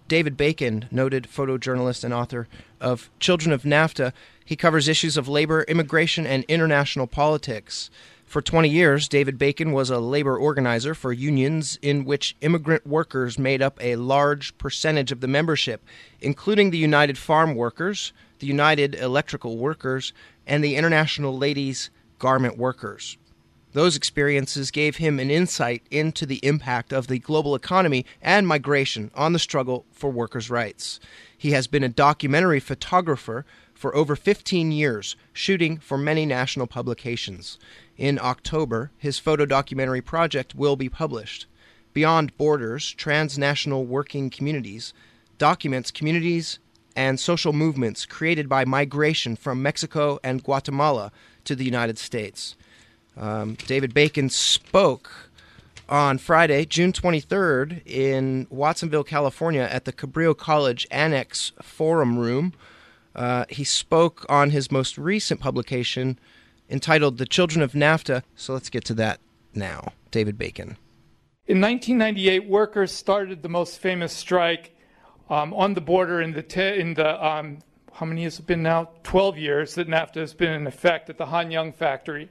David Bacon, noted photojournalist and author of Children of NAFTA. He covers issues of labor, immigration, and international politics. For 20 years, David Bacon was a labor organizer for unions in which immigrant workers made up a large percentage of the membership, including the United Farm Workers, the United Electrical Workers, and the International Ladies Garment Workers. Those experiences gave him an insight into the impact of the global economy and migration on the struggle for workers' rights. He has been a documentary photographer for over 15 years, shooting for many national publications. In October, his photo documentary project will be published. Beyond Borders, Transnational Working Communities documents communities and social movements created by migration from Mexico and Guatemala to the United States. David Bacon spoke on Friday, June 23rd, in Watsonville, California, at the Cabrillo College Annex Forum Room. He spoke on his most recent publication entitled The Children of NAFTA. So let's get to that now. David Bacon. In 1998, workers started the most famous strike on the border in the how many has it been now? 12 years that NAFTA has been in effect at the Hanyang factory.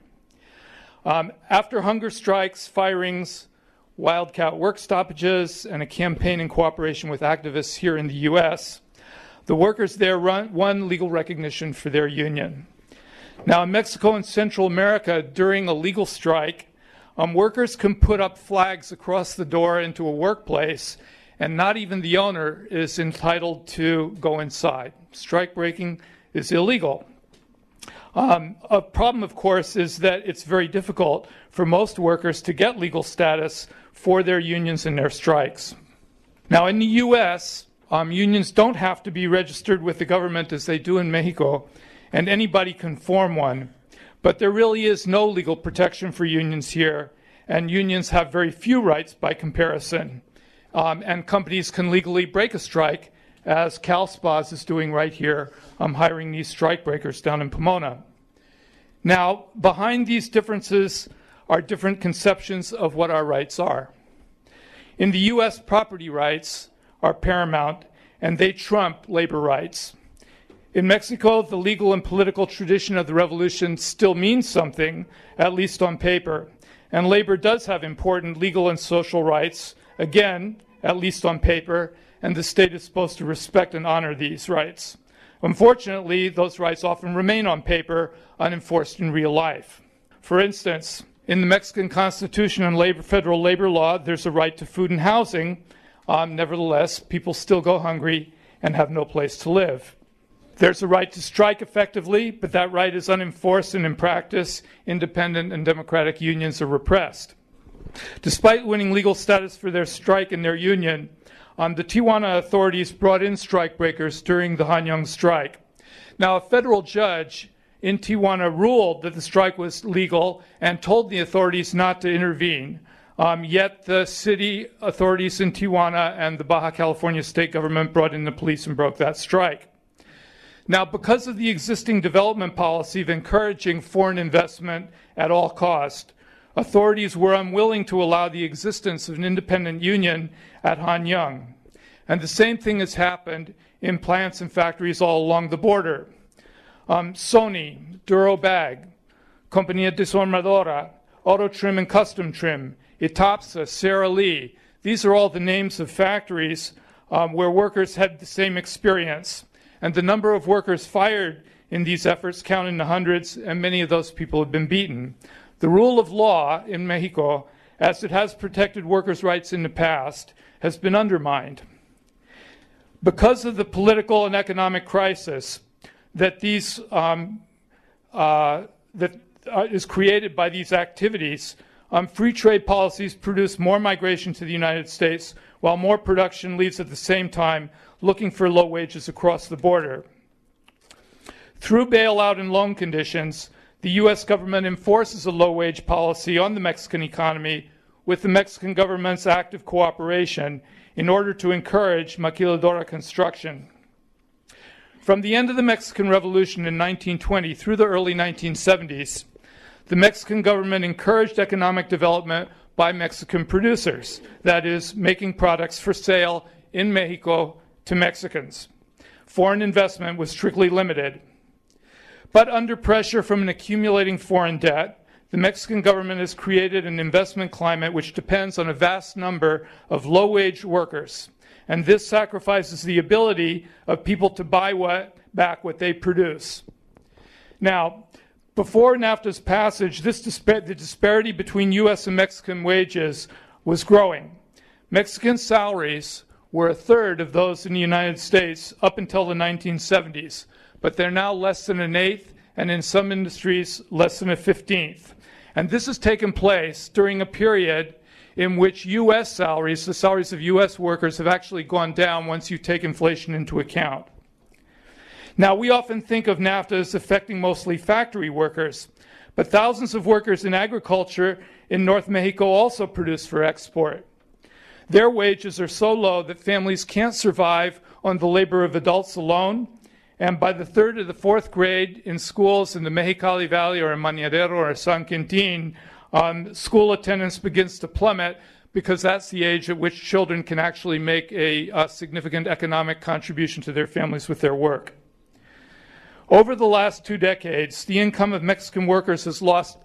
After hunger strikes, firings, wildcat work stoppages, and a campaign in cooperation with activists here in the U.S., the workers there won legal recognition for their union. Now, in Mexico and Central America, during a legal strike, workers can put up flags across the door into a workplace, and not even the owner is entitled to go inside. Strike breaking is illegal. A problem, of course, is that it's very difficult for most workers to get legal status for their unions and their strikes. Now, in the U.S., unions don't have to be registered with the government as they do in Mexico, and anybody can form one. But there really is no legal protection for unions here, and unions have very few rights by comparison. And companies can legally break a strike, as CalSPAS is doing right here, hiring these strikebreakers down in Pomona. Now, behind these differences are different conceptions of what our rights are. In the U.S., property rights are paramount, and they trump labor rights. In Mexico, the legal and political tradition of the revolution still means something, at least on paper, and labor does have important legal and social rights, again, at least on paper, and the state is supposed to respect and honor these rights. Unfortunately, those rights often remain on paper, unenforced in real life. For instance, in the Mexican Constitution and federal labor law, there's a right to food and housing. Nevertheless, people still go hungry and have no place to live. There's a right to strike effectively, but that right is unenforced, and in practice, independent and democratic unions are repressed. Despite winning legal status for their strike and their union, the Tijuana authorities brought in strikebreakers during the Hanyang strike. Now, a federal judge in Tijuana ruled that the strike was legal and told the authorities not to intervene. Yet the city authorities in Tijuana and the Baja California state government brought in the police and broke that strike. Now, because of the existing development policy of encouraging foreign investment at all cost, authorities were unwilling to allow the existence of an independent union at Hanyang. And the same thing has happened in plants and factories all along the border. Sony, Durobag, Compañía Desarmadora, Auto Trim and Custom Trim, Itapsa, Sara Lee. These are all the names of factories where workers had the same experience. And the number of workers fired in these efforts count in the hundreds, and many of those people have been beaten. The rule of law in Mexico, as it has protected workers' rights in the past, has been undermined. Because of the political and economic crisis that is created by these activities, free trade policies produce more migration to the United States, while more production leaves at the same time looking for low wages across the border. Through bailout and loan conditions, the U.S. government enforces a low-wage policy on the Mexican economy with the Mexican government's active cooperation in order to encourage maquiladora construction. From the end of the Mexican Revolution in 1920 through the early 1970s, the Mexican government encouraged economic development by Mexican producers, that is, making products for sale in Mexico to Mexicans. Foreign investment was strictly limited. But under pressure from an accumulating foreign debt, the Mexican government has created an investment climate which depends on a vast number of low-wage workers. And this sacrifices the ability of people to buy back what they produce. Now, before NAFTA's passage, the disparity between U.S. and Mexican wages was growing. Mexican salaries were a third of those in the United States up until the 1970s, but they're now less than an eighth, and in some industries, less than a 15th. And this has taken place during a period in which U.S. salaries, the salaries of U.S. workers, have actually gone down once you take inflation into account. Now, we often think of NAFTA as affecting mostly factory workers, but thousands of workers in agriculture in North Mexico also produce for export. Their wages are so low that families can't survive on the labor of adults alone, and by the third or the fourth grade in schools in the Mexicali Valley or in Mañadero or San Quintin, school attendance begins to plummet because that's the age at which children can actually make a significant economic contribution to their families with their work. Over the last 2 decades, the income of Mexican workers has lost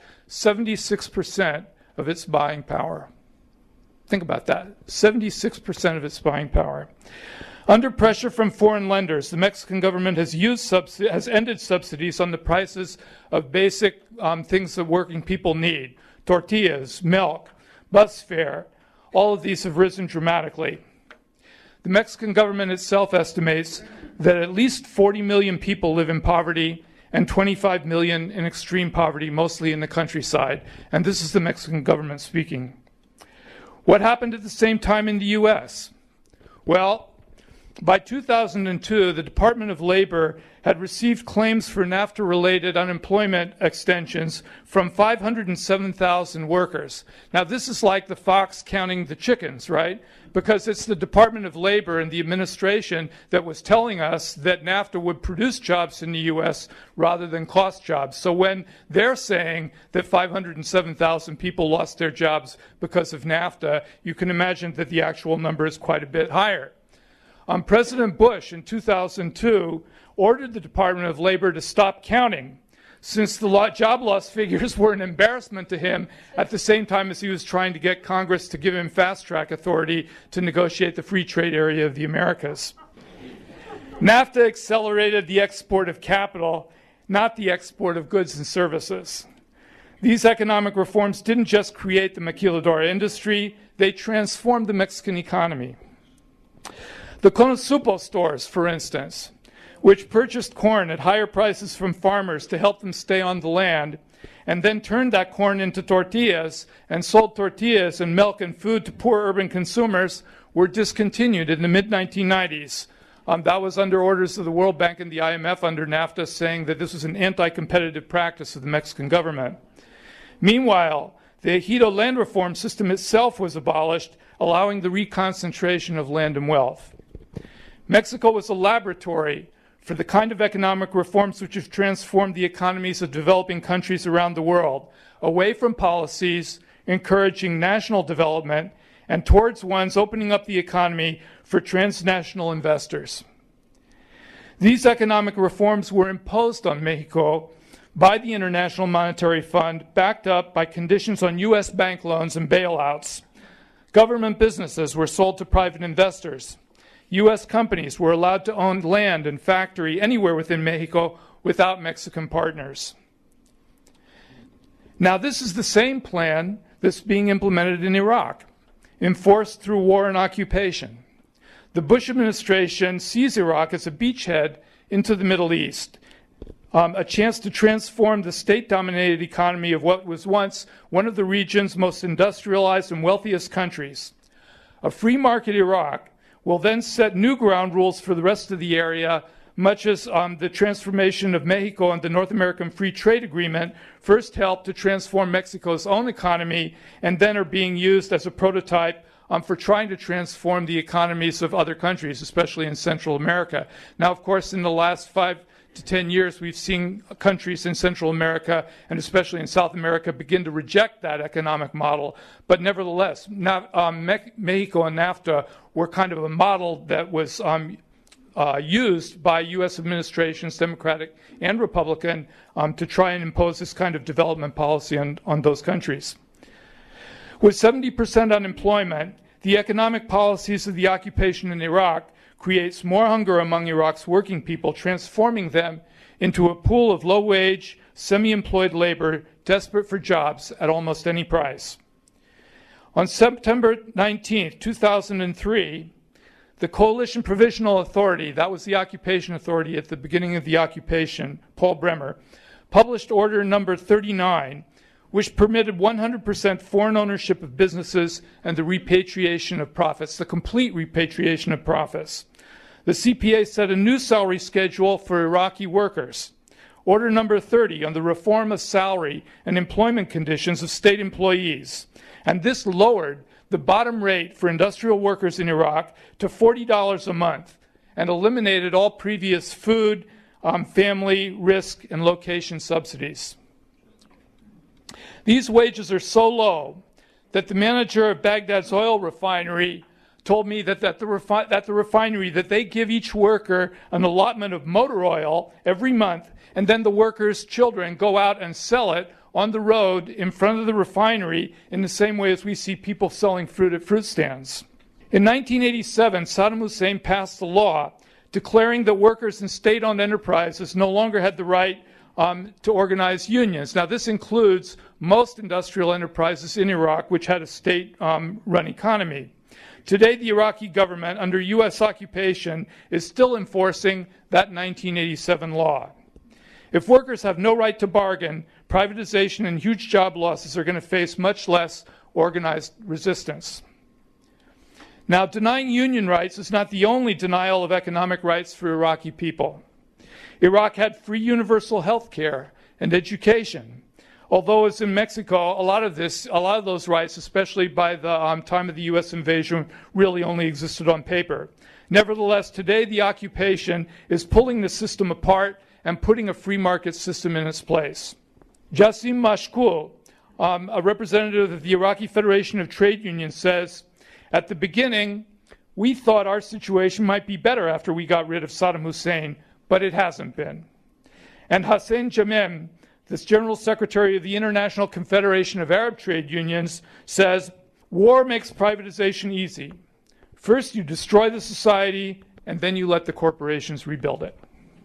76% of its buying power. Think about that, 76% of its buying power. Under pressure from foreign lenders, the Mexican government has ended subsidies on the prices of basic things that working people need. Tortillas, milk, bus fare, all of these have risen dramatically. The Mexican government itself estimates that at least 40 million people live in poverty and 25 million in extreme poverty, mostly in the countryside. And this is the Mexican government speaking. What happened at the same time in the U.S.? Well, by 2002, the Department of Labor had received claims for NAFTA-related unemployment extensions from 507,000 workers. Now, this is like the fox counting the chickens, right? Because it's the Department of Labor and the administration that was telling us that NAFTA would produce jobs in the U.S. rather than cost jobs. So when they're saying that 507,000 people lost their jobs because of NAFTA, you can imagine that the actual number is quite a bit higher. President Bush in 2002 ordered the Department of Labor to stop counting, since the job loss figures were an embarrassment to him at the same time as he was trying to get Congress to give him fast-track authority to negotiate the free trade area of the Americas. NAFTA accelerated the export of capital, not the export of goods and services. These economic reforms didn't just create the maquiladora industry, they transformed the Mexican economy. The Consupo stores, for instance, which purchased corn at higher prices from farmers to help them stay on the land, and then turned that corn into tortillas and sold tortillas and milk and food to poor urban consumers, were discontinued in the mid-1990s. That was under orders of the World Bank and the IMF under NAFTA, saying that this was an anti-competitive practice of the Mexican government. Meanwhile, the Ejido land reform system itself was abolished, allowing the reconcentration of land and wealth. Mexico was a laboratory for the kind of economic reforms which have transformed the economies of developing countries around the world, away from policies encouraging national development and towards ones opening up the economy for transnational investors. These economic reforms were imposed on Mexico by the International Monetary Fund, backed up by conditions on U.S. bank loans and bailouts. Government businesses were sold to private investors. U.S. companies were allowed to own land and factory anywhere within Mexico without Mexican partners. Now, this is the same plan that's being implemented in Iraq, enforced through war and occupation. The Bush administration sees Iraq as a beachhead into the Middle East, a chance to transform the state-dominated economy of what was once one of the region's most industrialized and wealthiest countries. A free market Iraq will then set new ground rules for the rest of the area, much as the transformation of Mexico and the North American Free Trade Agreement first helped to transform Mexico's own economy and then are being used as a prototype for trying to transform the economies of other countries, especially in Central America. Now, of course, in the last 5 to 10 years, we've seen countries in Central America and especially in South America begin to reject that economic model. But nevertheless, Mexico and NAFTA were kind of a model that was used by U.S. administrations, Democratic and Republican, to try and impose this kind of development policy on those countries. With 70% unemployment, the economic policies of the occupation in Iraq creates more hunger among Iraq's working people, transforming them into a pool of low-wage, semi-employed labor desperate for jobs at almost any price. On September 19, 2003, the Coalition Provisional Authority, that was the occupation authority at the beginning of the occupation, Paul Bremer, published Order Number 39, which permitted 100% foreign ownership of businesses and the repatriation of profits, the complete repatriation of profits. The CPA set a new salary schedule for Iraqi workers. Order Number 30 on the reform of salary and employment conditions of state employees. And this lowered the bottom rate for industrial workers in Iraq to $40 a month and eliminated all previous food, family, risk, and location subsidies. These wages are so low that the manager of Baghdad's oil refinery told me that at the refinery that they give each worker an allotment of motor oil every month, and then the workers' children go out and sell it on the road in front of the refinery in the same way as we see people selling fruit at fruit stands. In 1987, Saddam Hussein passed a law declaring that workers in state-owned enterprises no longer had the right to organize unions. Now, this includes most industrial enterprises in Iraq, which had a state-run economy. Today, the Iraqi government, under U.S. occupation, is still enforcing that 1987 law. If workers have no right to bargain, privatization and huge job losses are going to face much less organized resistance. Now, denying union rights is not the only denial of economic rights for Iraqi people. Iraq had free universal health care and education. Although, as in Mexico, a lot of those rights, especially by the time of the U.S. invasion, really only existed on paper. Nevertheless, today the occupation is pulling the system apart and putting a free market system in its place. Jassim Mashkul, a representative of the Iraqi Federation of Trade Unions, says, "At the beginning, we thought our situation might be better after we got rid of Saddam Hussein, but it hasn't been." And Hossein Jamem, this General Secretary of the International Confederation of Arab Trade Unions, says, "War makes privatization easy. First you destroy the society, and then you let the corporations rebuild it."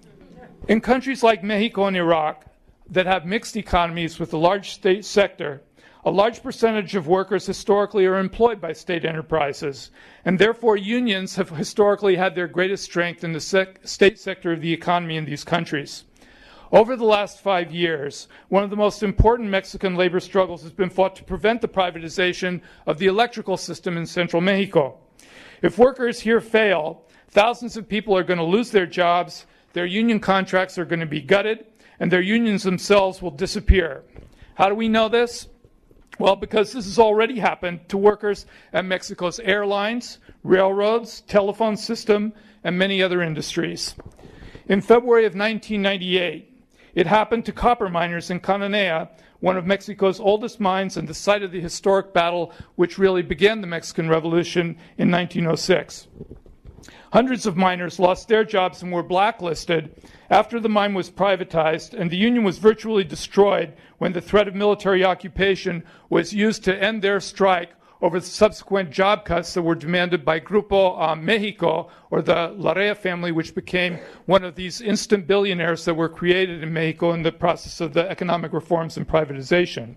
In countries like Mexico and Iraq that have mixed economies with a large state sector, a large percentage of workers historically are employed by state enterprises, and therefore unions have historically had their greatest strength in the state sector of the economy in these countries. Over the last 5 years, one of the most important Mexican labor struggles has been fought to prevent the privatization of the electrical system in central Mexico. If workers here fail, thousands of people are going to lose their jobs, their union contracts are going to be gutted, and their unions themselves will disappear. How do we know this? Well, because this has already happened to workers at Mexico's airlines, railroads, telephone system, and many other industries. In February of 1998, it happened to copper miners in Cananea, one of Mexico's oldest mines and the site of the historic battle which really began the Mexican Revolution in 1906. Hundreds of miners lost their jobs and were blacklisted after the mine was privatized, and the union was virtually destroyed when the threat of military occupation was used to end their strike over the subsequent job cuts that were demanded by Grupo Mexico, or the Larrea family, which became one of these instant billionaires that were created in Mexico in the process of the economic reforms and privatization.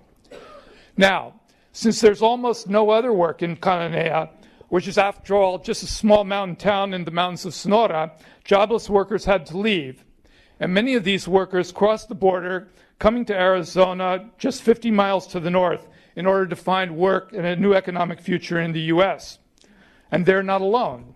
Now, since there's almost no other work in Cananea, which is, after all, just a small mountain town in the mountains of Sonora, jobless workers had to leave. And many of these workers crossed the border, coming to Arizona, just 50 miles to the north, in order to find work and a new economic future in the U.S. And they're not alone.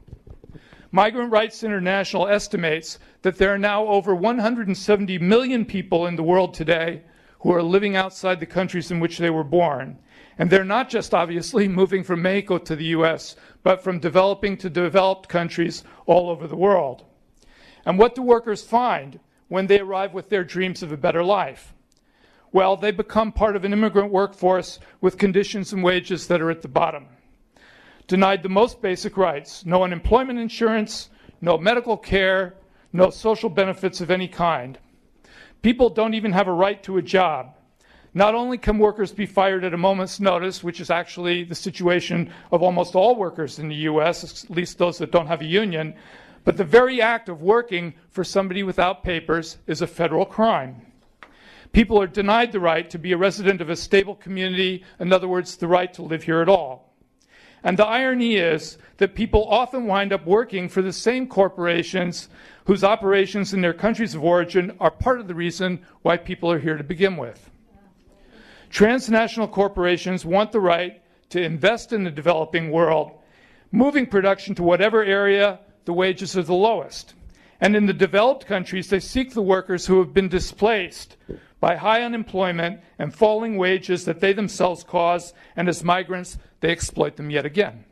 Migrant Rights International estimates that there are now over 170 million people in the world today who are living outside the countries in which they were born. And they're not just obviously moving from Mexico to the U.S., but from developing to developed countries all over the world. And what do workers find when they arrive with their dreams of a better life? Well, they become part of an immigrant workforce with conditions and wages that are at the bottom. Denied the most basic rights: no unemployment insurance, no medical care, no social benefits of any kind. People don't even have a right to a job. Not only can workers be fired at a moment's notice, which is actually the situation of almost all workers in the U.S., at least those that don't have a union, but the very act of working for somebody without papers is a federal crime. People are denied the right to be a resident of a stable community, in other words, the right to live here at all. And the irony is that people often wind up working for the same corporations whose operations in their countries of origin are part of the reason why people are here to begin with. Transnational corporations want the right to invest in the developing world, moving production to whatever area the wages are the lowest. And in the developed countries, they seek the workers who have been displaced by high unemployment and falling wages that they themselves cause, and as migrants, they exploit them yet again.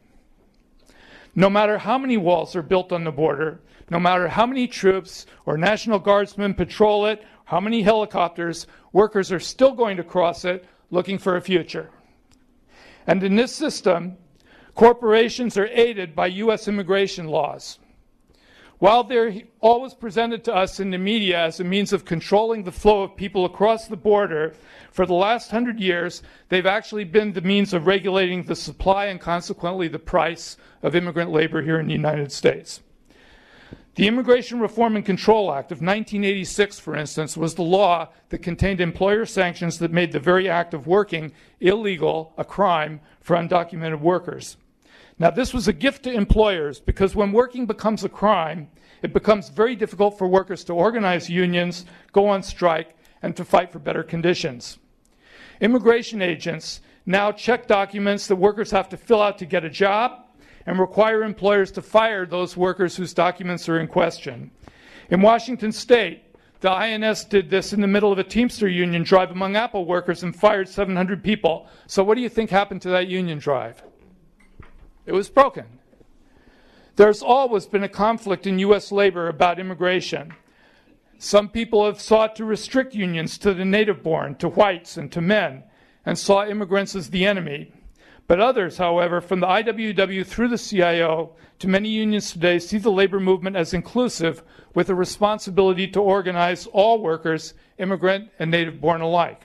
No matter how many walls are built on the border, no matter how many troops or National Guardsmen patrol it, how many helicopters, workers are still going to cross it looking for a future. And in this system, corporations are aided by U.S. immigration laws. While they're always presented to us in the media as a means of controlling the flow of people across the border, for the last 100 years, they've actually been the means of regulating the supply and consequently the price of immigrant labor here in the United States. The Immigration Reform and Control Act of 1986, for instance, was the law that contained employer sanctions that made the very act of working illegal, a crime for undocumented workers. Now, this was a gift to employers because when working becomes a crime, it becomes very difficult for workers to organize unions, go on strike, and to fight for better conditions. Immigration agents now check documents that workers have to fill out to get a job and require employers to fire those workers whose documents are in question. In Washington State, the INS did this in the middle of a Teamster union drive among Apple workers and fired 700 people. So what do you think happened to that union drive? It was broken. There's always been a conflict in U.S. labor about immigration. Some people have sought to restrict unions to the native-born, to whites, and to men, and saw immigrants as the enemy. But others, however, from the IWW through the CIO to many unions today, see the labor movement as inclusive with a responsibility to organize all workers, immigrant and native-born alike.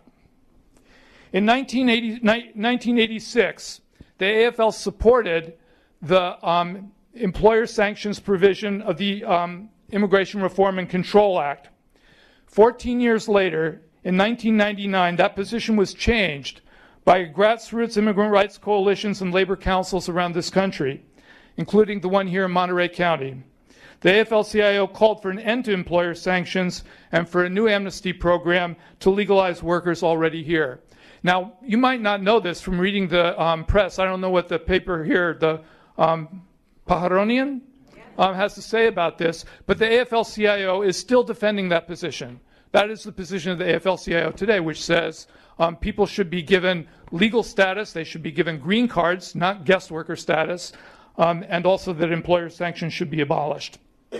In 1986, the AFL supported the employer sanctions provision of the Immigration Reform and Control Act. 14 years later, in 1999, that position was changed by grassroots immigrant rights coalitions and labor councils around this country, including the one here in Monterey County. The AFL-CIO called for an end to employer sanctions and for a new amnesty program to legalize workers already here. Now, you might not know this from reading the press. I don't know what the paper here, the Pajaronian, has to say about this, but the AFL-CIO is still defending that position. That is the position of the AFL-CIO today, which says people should be given legal status, they should be given green cards, not guest worker status, and also that employer sanctions should be abolished.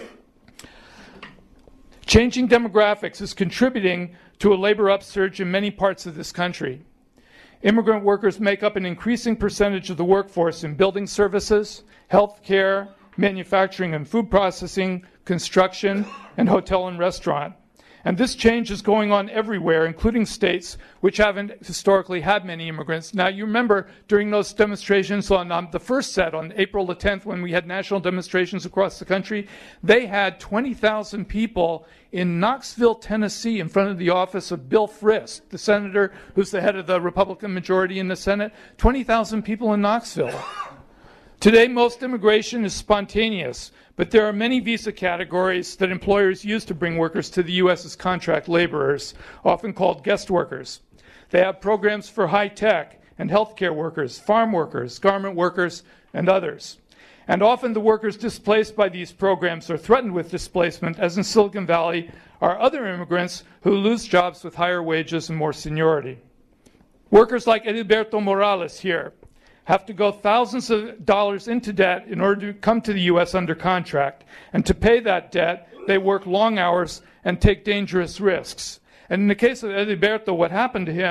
Changing demographics is contributing to a labor upsurge in many parts of this country. Immigrant workers make up an increasing percentage of the workforce in building services, health care, manufacturing and food processing, construction, and hotel and restaurant. And this change is going on everywhere, including states which haven't historically had many immigrants. Now, you remember during those demonstrations on the first set, on April the 10th, when we had national demonstrations across the country, they had 20,000 people in Knoxville, Tennessee, in front of the office of Bill Frist, the senator who's the head of the Republican majority in the Senate. 20,000 people in Knoxville. Today, most immigration is spontaneous, but there are many visa categories that employers use to bring workers to the U.S. as contract laborers, often called guest workers. They have programs for high-tech and healthcare workers, farm workers, garment workers, and others. And often the workers displaced by these programs or threatened with displacement, as in Silicon Valley, are other immigrants who lose jobs with higher wages and more seniority. Workers like Edilberto Morales here have to go thousands of dollars into debt in order to come to the U.S. under contract. And to pay that debt, they work long hours and take dangerous risks. And in the case of Edilberto, what happened to him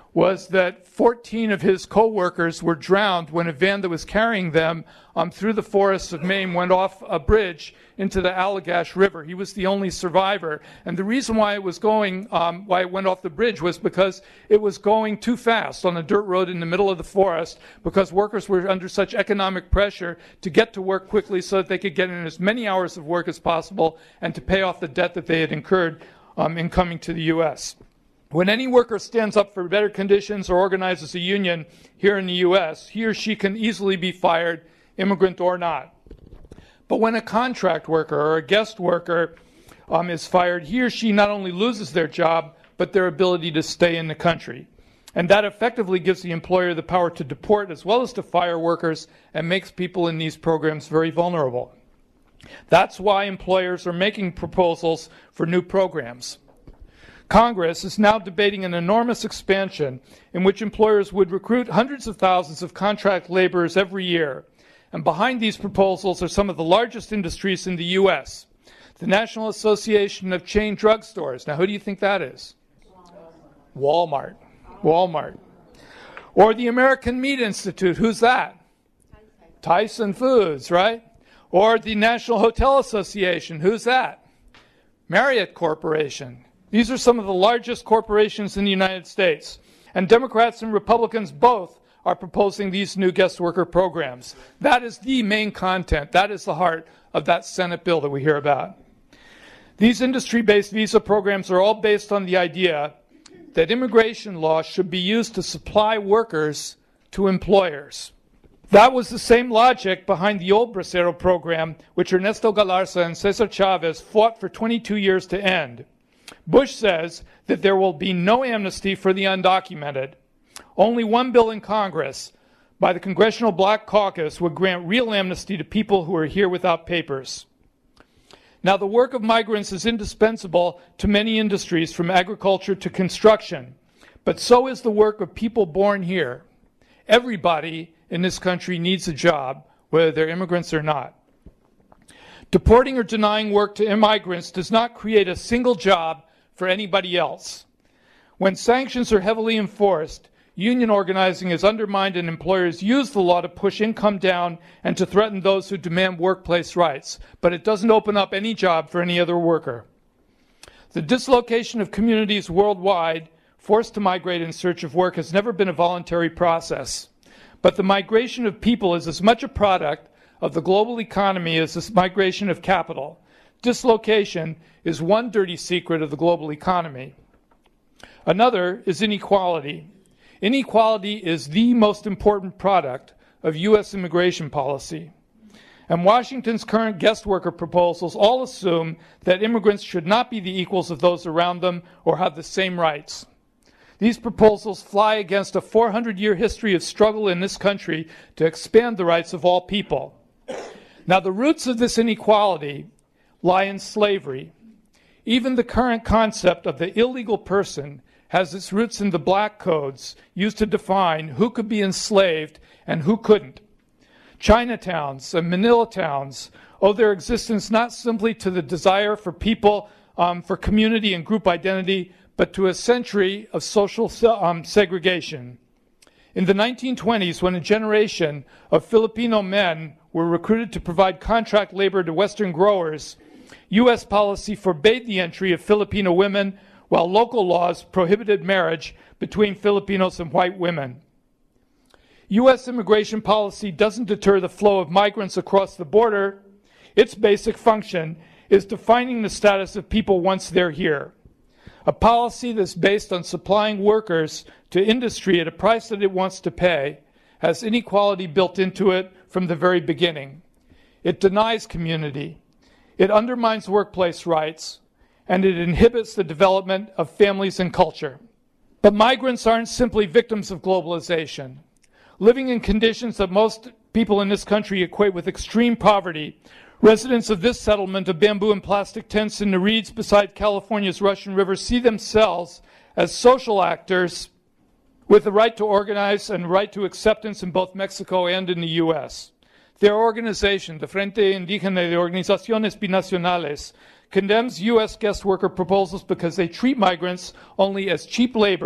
was that 14 of his co-workers were drowned when a van that was carrying them through the forests of Maine went off a bridge into the Allagash River. He was the only survivor. And the reason why it was going, why it went off the bridge was because it was going too fast on a dirt road in the middle of the forest, because workers were under such economic pressure to get to work quickly so that they could get in as many hours of work as possible and to pay off the debt that they had incurred in coming to the U.S. When any worker stands up for better conditions or organizes a union here in the U.S., he or she can easily be fired, immigrant or not. But when a contract worker or a guest worker is fired, he or she not only loses their job, but their ability to stay in the country. And that effectively gives the employer the power to deport as well as to fire workers and makes people in these programs very vulnerable. That's why employers are making proposals for new programs. Congress is now debating an enormous expansion in which employers would recruit hundreds of thousands of contract laborers every year. And behind these proposals are some of the largest industries in the U.S. The National Association of Chain Drugstores. Now, who do you think that is? Walmart. Walmart. Or the American Meat Institute. Who's that? Tyson Foods, right? Or the National Hotel Association. Who's that? Marriott Corporation. These are some of the largest corporations in the United States. And Democrats and Republicans both are proposing these new guest worker programs. That is the main content. That is the heart of that Senate bill that we hear about. These industry-based visa programs are all based on the idea that immigration law should be used to supply workers to employers. That was the same logic behind the old Bracero program, which Ernesto Galarza and Cesar Chavez fought for 22 years to end. Bush says that there will be no amnesty for the undocumented. Only one bill in Congress by the Congressional Black Caucus would grant real amnesty to people who are here without papers. Now, the work of migrants is indispensable to many industries, from agriculture to construction, but so is the work of people born here. Everybody in this country needs a job, whether they're immigrants or not. Deporting or denying work to immigrants does not create a single job for anybody else. When sanctions are heavily enforced, union organizing is undermined and employers use the law to push income down and to threaten those who demand workplace rights, but it doesn't open up any job for any other worker. The dislocation of communities worldwide forced to migrate in search of work has never been a voluntary process, but the migration of people is as much a product of the global economy as this migration of capital. Dislocation is one dirty secret of the global economy. Another is inequality. Inequality is the most important product of U.S. immigration policy. And Washington's current guest worker proposals all assume that immigrants should not be the equals of those around them or have the same rights. These proposals fly against a 400-year history of struggle in this country to expand the rights of all people. Now, the roots of this inequality lie in slavery. Even the current concept of the illegal person has its roots in the black codes used to define who could be enslaved and who couldn't. Chinatowns and Manila towns owe their existence not simply to the desire for people for community and group identity, but to a century of social segregation. In the 1920s, when a generation of Filipino men were recruited to provide contract labor to Western growers, U.S. policy forbade the entry of Filipino women, while local laws prohibited marriage between Filipinos and white women. U.S. immigration policy doesn't deter the flow of migrants across the border. Its basic function is defining the status of people once they're here. A policy that's based on supplying workers to industry at a price that it wants to pay has inequality built into it from the very beginning. It denies community. It undermines workplace rights, and it inhibits the development of families and culture. But migrants aren't simply victims of globalization. Living in conditions that most people in this country equate with extreme poverty, residents of this settlement of bamboo and plastic tents in the reeds beside California's Russian River see themselves as social actors with the right to organize and right to acceptance in both Mexico and in the U.S. Their organization, the Frente Indígena de Organizaciones Binacionales, condemns U.S. guest worker proposals because they treat migrants only as cheap labor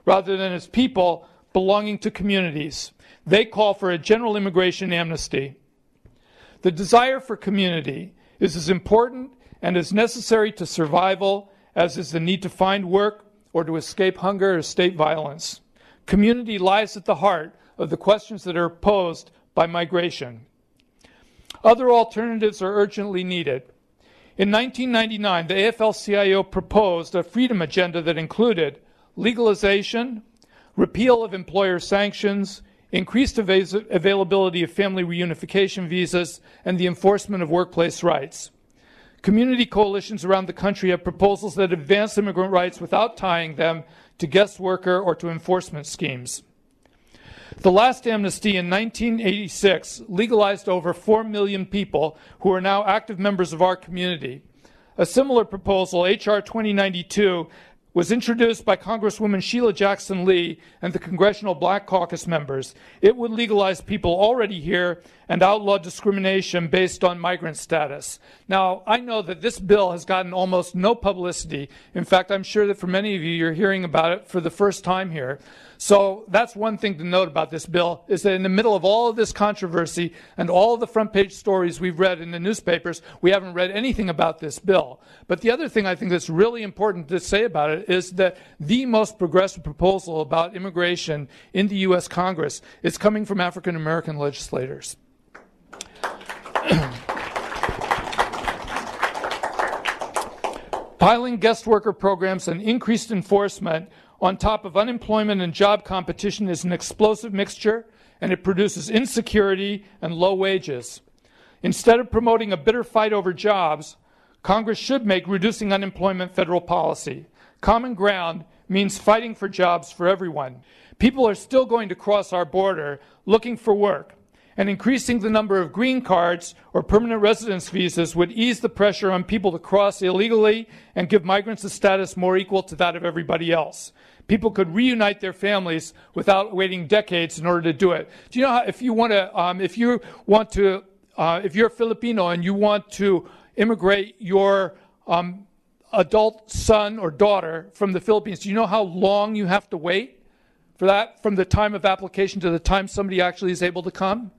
rather than as people belonging to communities. They call for a general immigration amnesty. The desire for community is as important and as necessary to survival as is the need to find work or to escape hunger or state violence. Community lies at the heart of the questions that are posed by migration. Other alternatives are urgently needed. In 1999, the AFL-CIO proposed a freedom agenda that included legalization, repeal of employer sanctions, increased availability of family reunification visas, and the enforcement of workplace rights. Community coalitions around the country have proposals that advance immigrant rights without tying them to guest worker or to enforcement schemes. The last amnesty in 1986 legalized over 4 million people who are now active members of our community. A similar proposal, H.R. 2092, was introduced by Congresswoman Sheila Jackson Lee and the Congressional Black Caucus members. It would legalize people already here and outlaw discrimination based on migrant status. Now, I know that this bill has gotten almost no publicity. In fact, I'm sure that for many of you, you're hearing about it for the first time here. So that's one thing to note about this bill, is that in the middle of all of this controversy and all of the front page stories we've read in the newspapers, we haven't read anything about this bill. But the other thing I think that's really important to say about it is that the most progressive proposal about immigration in the U.S. Congress is coming from African American legislators. Piling guest worker programs and increased enforcement on top of unemployment and job competition is an explosive mixture, and it produces insecurity and low wages. Instead of promoting a bitter fight over jobs, Congress should make reducing unemployment federal policy. Common ground means fighting for jobs for everyone. People are still going to cross our border looking for work, and increasing the number of green cards or permanent residence visas would ease the pressure on people to cross illegally and give migrants a status more equal to that of everybody else. People could reunite their families without waiting decades in order to do it. Do you know how, if you're Filipino and you want to immigrate your adult son or daughter from the Philippines, do you know how long you have to wait for that, from the time of application to the time somebody actually is able to come?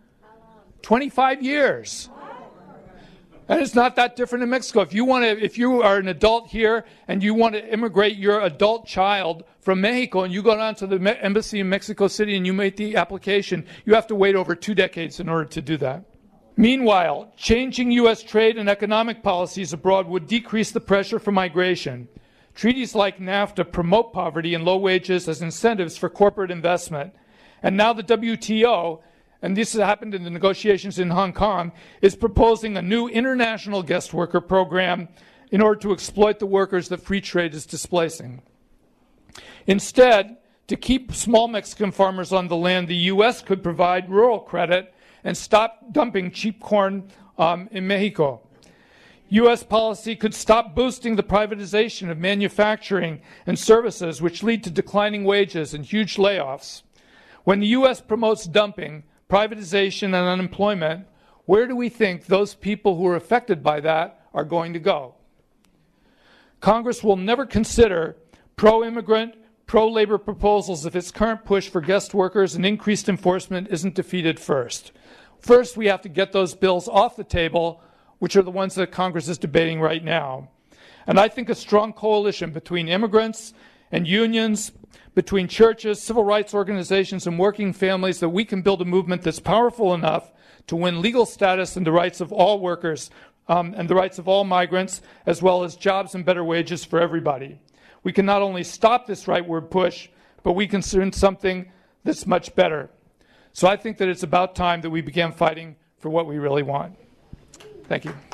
25 years. And it's not that different in Mexico. If you are an adult here and you want to immigrate your adult child from Mexico and you go down to the embassy in Mexico City and you make the application, you have to wait over 2 decades in order to do that. Meanwhile, changing U.S. trade and economic policies abroad would decrease the pressure for migration. Treaties like NAFTA promote poverty and low wages as incentives for corporate investment. And now the WTO, and this has happened in the negotiations in Hong Kong, is proposing a new international guest worker program in order to exploit the workers that free trade is displacing. Instead, to keep small Mexican farmers on the land, the U.S. could provide rural credit and stop dumping cheap corn in Mexico. U.S. policy could stop boosting the privatization of manufacturing and services, which lead to declining wages and huge layoffs. When the U.S. promotes dumping, privatization, and unemployment, where do we think those people who are affected by that are going to go? Congress will never consider pro-immigrant, pro-labor proposals if its current push for guest workers and increased enforcement isn't defeated first. First, we have to get those bills off the table, which are the ones that Congress is debating right now. And I think a strong coalition between immigrants and unions, between churches, civil rights organizations, and working families, that we can build a movement that's powerful enough to win legal status and the rights of all workers and the rights of all migrants, as well as jobs and better wages for everybody. We can not only stop this rightward push, but we can send something that's much better. So I think that it's about time that we began fighting for what we really want. Thank you.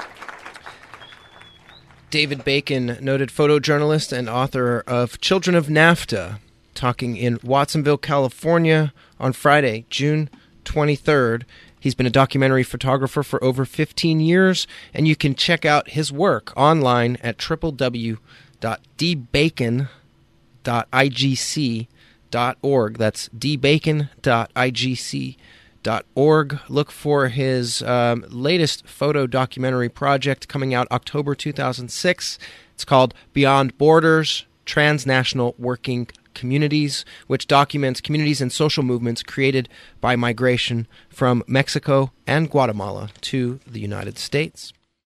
David Bacon, noted photojournalist and author of Children of NAFTA, talking in Watsonville, California on Friday, June 23rd. He's been a documentary photographer for over 15 years, and you can check out his work online at www.dbacon.igc.org. That's dbacon.igc.org. Look for his latest photo documentary project coming out October 2006. It's called Beyond Borders, Transnational Working Communities, which documents communities and social movements created by migration from Mexico and Guatemala to the United States.